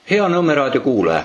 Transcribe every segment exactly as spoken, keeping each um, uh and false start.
Hea Nõmme raadio kuulaja.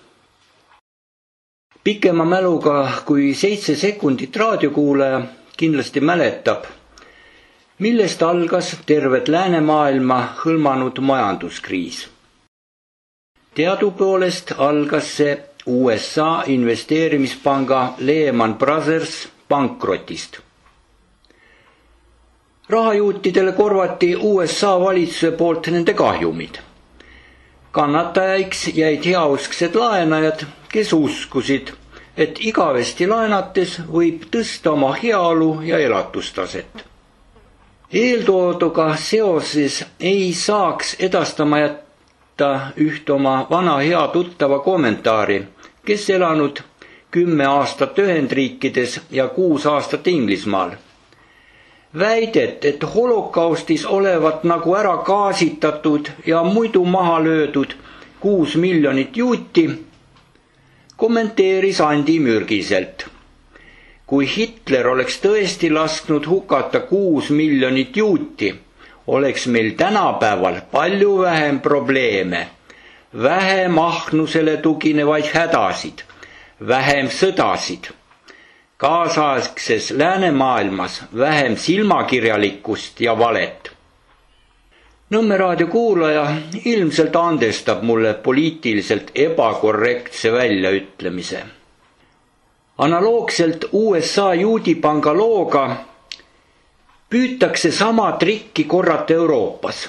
Pikema mäluga kui seitse sekundit raadiokuulaja kindlasti mäletab, millest algas tervet läänemaailma hõlmanud majanduskriis. Teadupoolest algas see U S A investeerimispanga Lehman Brothers pankrotist. Rahajuutidele korvati U S A valitsuse poolt nende kahjumid. Kannatajaiks jäid heausksed laenajad, kes uskusid, et igavesti laenates võib tõsta oma heaolu ja elatustaset. Eeltooduga seoses ei saaks edastama jätta üht oma vana hea tuttava kommentaari, kes elanud kümme aastat Ühendriikides ja kuus aastat Inglismaal. Väidet, et holokaustis olevat nagu ära gaasitatud ja muidu maha löödud kuus miljonit juuti, kommenteeris Andi mürgiselt. Kui Hitler oleks tõesti lasknud hukata kuus miljonit juuti, oleks meil tänapäeval palju vähem probleeme, vähem ahnusele tuginevaid hädasid, vähem sõdasid. Kaasaegses läänemaailmas vähem silmakirjalikkust ja valet. Nõmme raadio kuulaja ilmselt andestab mulle poliitiliselt ebakorrektse väljaütlemise. Analoogselt U S A juudipanga looga püütakse sama trikki korrata Euroopas.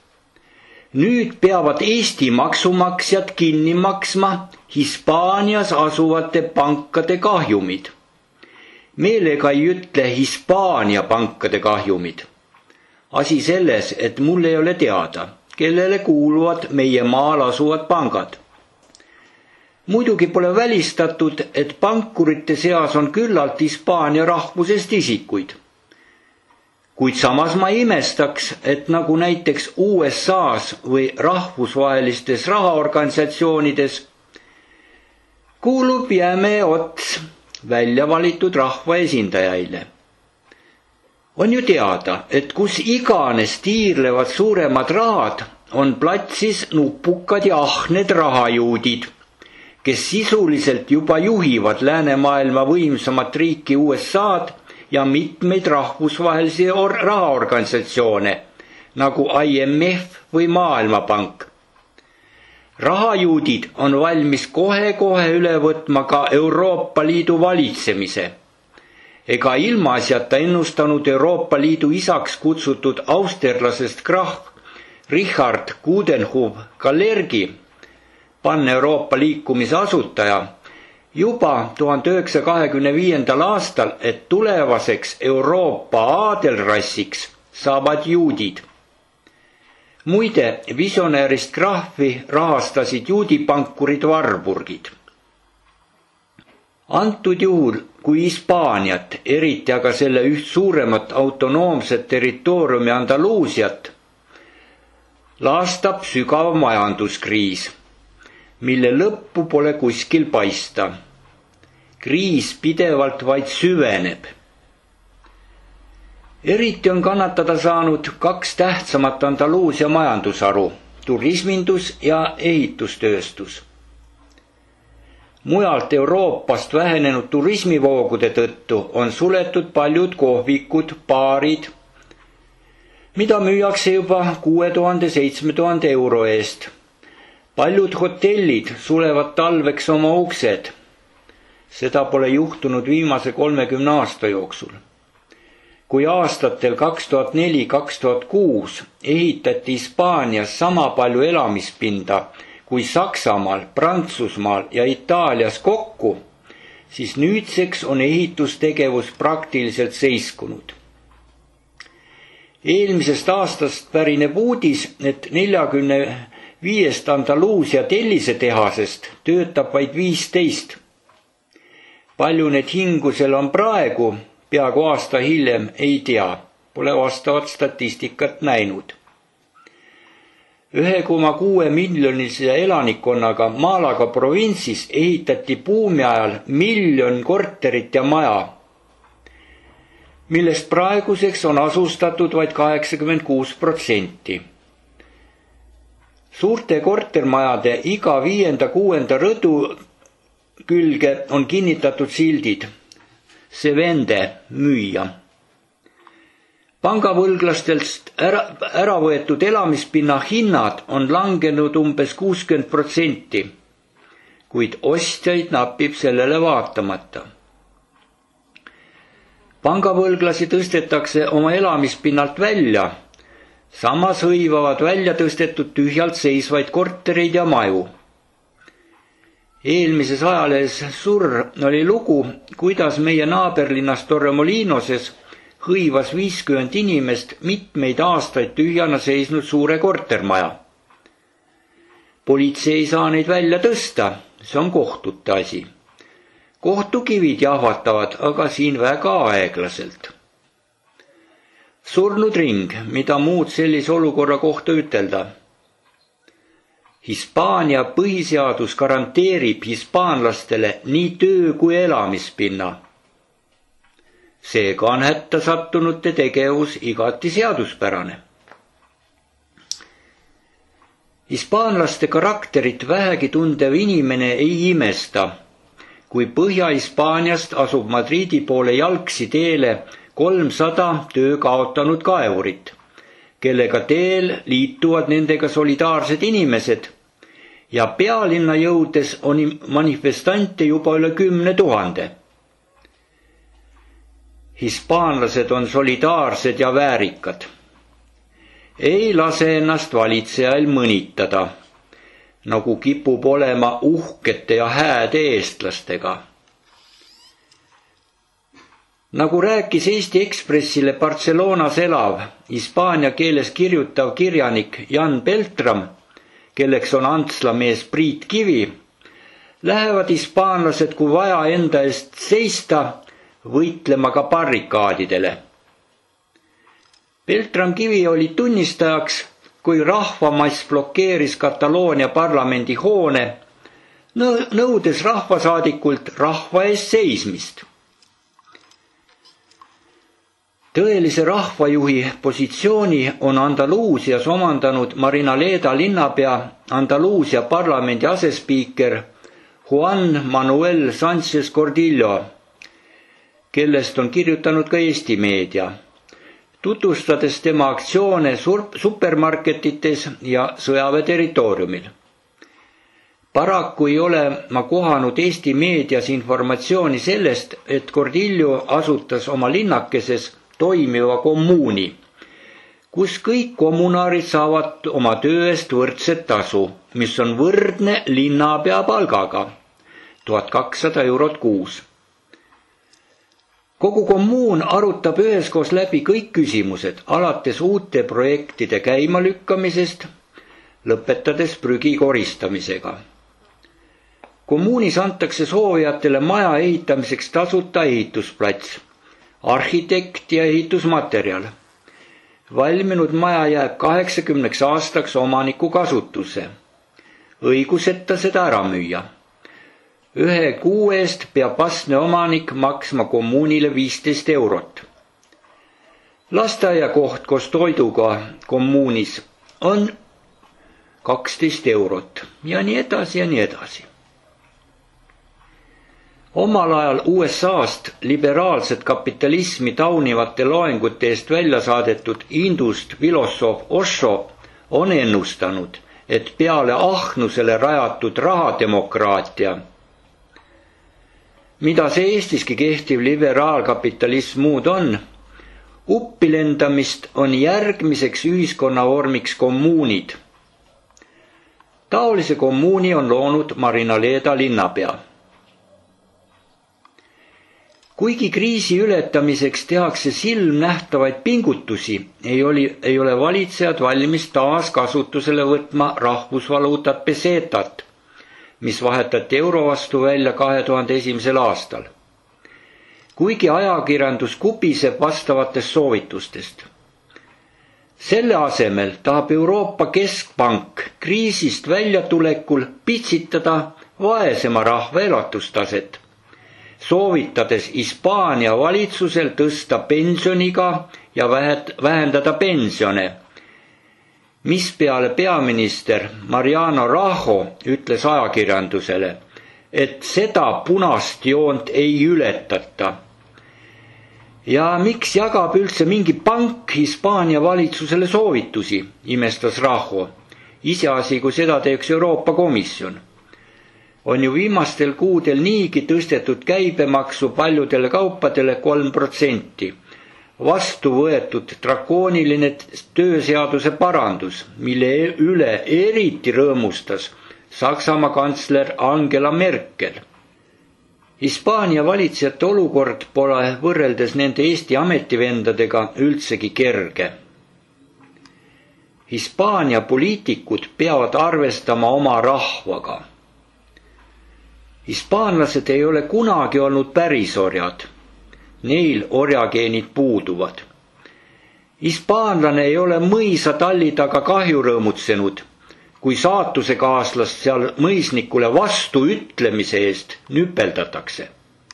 Nüüd peavad Eesti maksumaksjad kinni maksma Hispaanias asuvate pankade kahjumid. Meelega ei ütle Hispaania pankade kahjumid. Asi selles, et mul ei ole teada, kellele kuuluvad meie maal asuvad pangad. Muidugi pole välistatud, et pankurite seas on küllalt Hispaania rahvusest isikuid. Kuid samas ma imestaks, et nagu näiteks U S A-s või rahvusvahelistes rahaorganisatsioonides kuulub Jäme Ots välja valitud rahva esindajaile. On ju teada, et kus iganes tiirlevad suuremad rahad, on platsis nupukad ja ahned rahajuudid, kes sisuliselt juba juhivad läänemaailma võimsamat riiki U S A-d ja mitmeid rahvusvahelisi rahaorganisatsioone, nagu I M F või Maailmapank. Rahajuudid on valmis kohe-kohe üle võtma ka Euroopa Liidu valitsemise. Ega ilmaasjata ennustanud Euroopa Liidu isaks kutsutud austerlasest krahv Richard Coudenhove-Kalergi, Pan-Euroopa liikumise asutaja, juba tuhande üheksasaja kahekümne viiendal aastal, et tulevaseks Euroopa aadelrassiks saavad juudid. Muide, visionäärist krahvi rahastasid juudipankurid Warburgid. Antud juhul, kui Hispaaniat, eriti aga selle üht suuremat autonoomset territooriumi Andaluusiat, laastab sügav majanduskriis, mille lõppu pole kuskil paista. Kriis pidevalt vaid süveneb. Eriti on kannatada saanud kaks tähtsamat Andaluusia majandusharu, turismindus ja ehitustööstus. Mujalt Euroopast vähenenud turismivoogude tõttu on suletud paljud kohvikud, baarid, mida müüakse juba kuue tuhande seitsme tuhande euro eest. Paljud hotellid sulevad talveks oma uksed. Seda pole juhtunud viimase kolmekümne aasta jooksul. Kui aastatel kaks tuhat neli kaks tuhat kuus ehitati Hispaanias sama palju elamispinda kui Saksamaal, Prantsusmaal ja Itaalias kokku, siis nüüdseks on ehitustegevus praktiliselt seiskunud. Eelmisest aastast pärineb uudis, et neljakümne viiest Andaluusia tellisetehasest töötab vaid viisteist. Palju need hingusel on praegu, peaaegu aasta hiljem ei tea, pole vastavat statistikat näinud. ühe koma kuue miljonilise elanikkonnaga Malaga provintsis ehitati buumi ajal miljon korterit ja maja, millest praeguseks on asustatud vaid kaheksakümmend kuus protsenti. Suurte kortermajade iga viienda-kuuenda rõdu külge on kinnitatud sildid. See vende müüja. Pangavõlglastelt ära, ära võetud elamispinna hinnad on langenud umbes kuuskümmend protsenti, kuid ostjaid napib sellele vaatamata. Pangavõlglasi tõstetakse oma elamispinnalt välja, samas hõivavad välja tõstetud tühjalt seisvaid kortereid ja maju. Eelmises ajalehes Surr oli lugu, kuidas meie naaberlinnas Torremolinos'es hõivas viiskümmend inimest mitmeid aastaid tühjana seisnud suure kortermaja. Politsei ei saa neid välja tõsta, see on kohtute asi. Kohtukivid jahvatavad, aga siin väga aeglaselt. Surnud ring, mida muud sellise olukorra kohta ütelda. Hispaania põhiseadus garanteerib hispaanlastele nii töö kui elamispinna. Seega on hätta sattunute tegevus igati seaduspärane. Hispaanlaste karakterit vähegi tundev inimene ei imesta, kui Põhja-Hispaaniast asub Madridi poole jalgsi teele kolmsada töö kaotanud kaevurit, kellega teel liituvad nendega solidaarsed inimesed ja pealinna jõudes on manifestante juba üle kümne tuhande. Hispaanlased on solidaarsed ja väärikad. Ei lase ennast valitsejail mõnitada, nagu kipub olema uhkete ja hääde eestlastega. Nagu rääkis Eesti Ekspressile Barcelonas elav, hispaania keeles kirjutav kirjanik Jan Beltram, kelleks on antslamees Priit Kivi, lähevad hispaanlased, kui vaja enda eest seista, võitlema ka barrikaadidele. Beltram Kivi oli tunnistajaks, kui rahvamass blokeeris Kataloonia parlamendi hoone, nõudes rahvasaadikult rahva ees seismist. Tõelise rahvajuhi positsiooni on Andaluusias omandanud Marinaleda linnapea, Andaluusia parlamendi asespiiker Juan Manuel Sánchez Cordillo, kellest on kirjutanud ka Eesti meedia, tutvustades tema aktsioone supermarketites ja sõjaväe territooriumil. Paraku ei ole ma kohanud Eesti meedias informatsiooni sellest, et Cordillo asutas oma linnakeses toimiva kommuuni, kus kõik kommunaarid saavad oma töö eest võrdset tasu, mis on võrdne linnapea palgaga, tuhat kakssada eurot kuus. Kogu kommuun arutab üheskoos läbi kõik küsimused, alates uute projektide käimalükkamisest, lõpetades prügi koristamisega. Kommuunis antakse soovijatele maja ehitamiseks tasuta ehitusplats, arhitekt ja ehitusmaterjal. Valminud maja jääb kaheksakümneks aastaks omaniku kasutusse. Õiguseta seda ära müüa. Ühe kuu eest peab vastne omanik maksma kommuunile viisteist eurot. Lasteaiakoht koos toiduga kommuunis on kaksteist eurot ja nii edasi ja nii edasi. Omal ajal U S A-st liberaalset kapitalismi taunivate loengute eest välja saadetud indust filosoof Osho on ennustanud, et peale ahnusele rajatud rahademokraatia, mida see Eestiski kehtiv liberaalkapitalism muud on, uppilendamist on järgmiseks ühiskonnavormiks kommuunid. Taolise kommuuni on loonud Marinaleda linnapea. Kuigi kriisi ületamiseks tehakse silmnähtavaid pingutusi, ei, oli, ei ole valitsejad valmis taas kasutusele võtma rahvusvaluutat pesetat, mis vahetati euro vastu välja kahe tuhande esimesel aastal. Kuigi ajakirjandus kubiseb vastavatest soovitustest. Selle asemel tahab Euroopa Keskpank kriisist väljatulekul pitsitada vaesema rahva elatustaset, soovitades Hispaania valitsusel tõsta pensioniga ja vähendada pensione mispeale peaminister Mariano Rajoy ütles ajakirjandusele, et seda punast joont ei ületata. Ja miks jagab üldse mingi pank Hispaania valitsusele soovitusi, imestas Rajoy, iseasi, kui seda teeks Euroopa Komisjon. On ju viimastel kuudel niigi tõstetud käibemaksu paljudele kaupadele kolm protsenti. Vastu võetud drakooniline tööseaduse parandus, mille üle eriti rõõmustas Saksamaa kantsler Angela Merkel. Hispaania valitsejate olukord pole võrreldes nende Eesti ametivendadega üldsegi kerge. Hispaania poliitikud peavad arvestama oma rahvaga. Hispaanlased ei ole kunagi olnud pärisorjad. Neil orjageenid puuduvad. Hispaanlane ei ole mõisa talli taga kahju rõõmutsenud, kui saatuse kaaslast seal mõisnikule vastu ütlemise eest nüpeldatakse.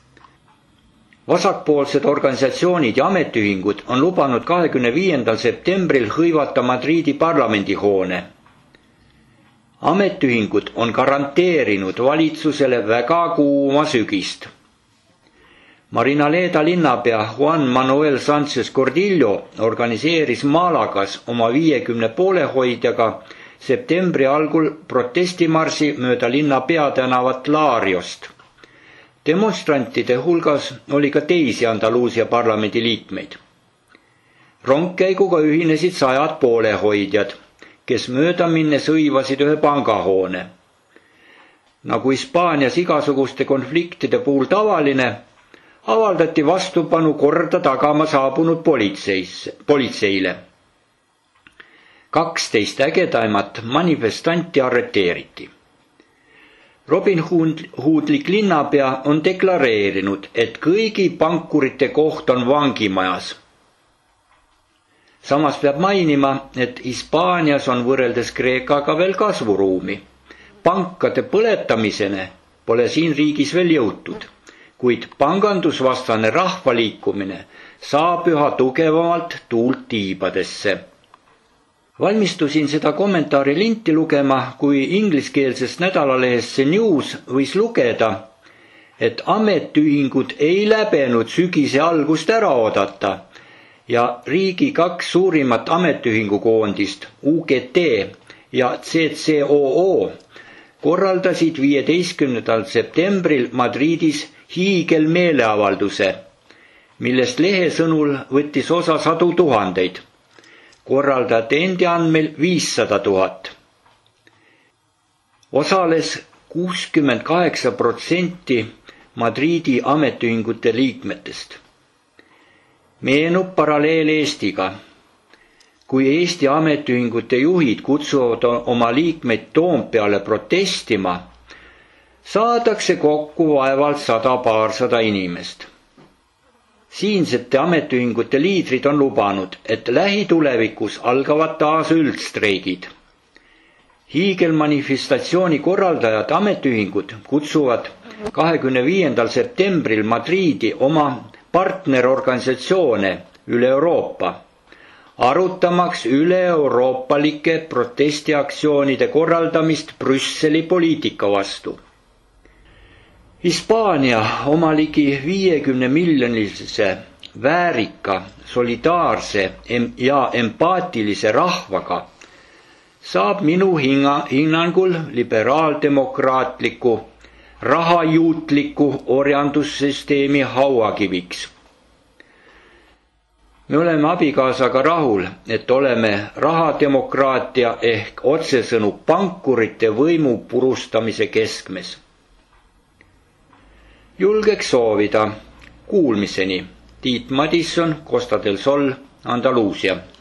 Vasakpoolsed organisatsioonid ja ametiühingud on lubanud kahekümne viiendal septembril hõivata Madridi parlamendihoone. Ametiühingud on garanteerinud valitsusele väga kuuma sügist. Marinaleda linnapea Juan Manuel Sánchez Cordillo organiseeris Malagas oma viiekümne poolehoidjaga septembri algul protestimarsi mööda linna peatänavat Lariost. Demonstrantide hulgas oli ka teisi Andaluusia parlamendi liikmeid. Rongkäiguga ühinesid sajad poolehoidjad, kes mööda minnes hõivasid ühe pangahoone. Nagu Hispaanias igasuguste konfliktide puhul tavaline, avaldati vastupanu korda tagama saabunud politseile. kaksteist ägedaimat manifestanti arreteeriti. Robin Hoodlik linnapea on deklareerinud, et kõigi pankurite koht on vangimajas. Samas peab mainima, et Hispaanias on võrreldes Kreekaga veel kasvuruumi. Pankade põletamisene pole siin riigis veel jõutud, kuid pangandusvastane rahvaliikumine saab üha tugevamalt tuult tiibadesse. Valmistusin seda kommentaari linti lugema, kui ingliskeelsest nädalalehest See News võis lugeda, et ametiühingud ei läbenud sügise algust ära oodata ja riigi kaks suurimat ametiühingukoondist U G T ja C C O O korraldasid viieteistkümnendal septembril Madridis hiigelmeeleavalduse, millest lehe sõnul võttis osa sadu tuhandeid. Korraldajate endi andmel viissada tuhat. Osales kuuskümmend kaheksa protsenti Madridi ametiühingute liikmetest. Meenub paralleel Eestiga. Kui Eesti ametiühingute juhid kutsuvad oma liikmeid Toompeale protestima, saadakse kokku vaevalt sada paarsada inimest. Siinsete ametiühingute liidrid on lubanud, et lähitulevikus algavad taas üldstreigid. Hiigelmanifestatsiooni korraldajad ametiühingud kutsuvad kahekümne viiendal septembril Madridi oma partnerorganisatsioone üle Euroopa, arutamaks üle-euroopalike protestiaktsioonide korraldamist Brüsseli poliitika vastu. Hispaania oma ligi viiekümne miljonilise väärika, solidaarse ja empaatilise rahvaga saab minu hinga, hinnangul liberaaldemokraatliku, rahajuutliku orjandussüsteemi hauakiviks. Me oleme abikaasaga rahul, et oleme rahademokraatia ehk otsesõnu pankurite võimu purustamise keskmes. Julgeks soovida. Kuulmiseni. Tiit Madisson, Costa del Sol, Andaluusia.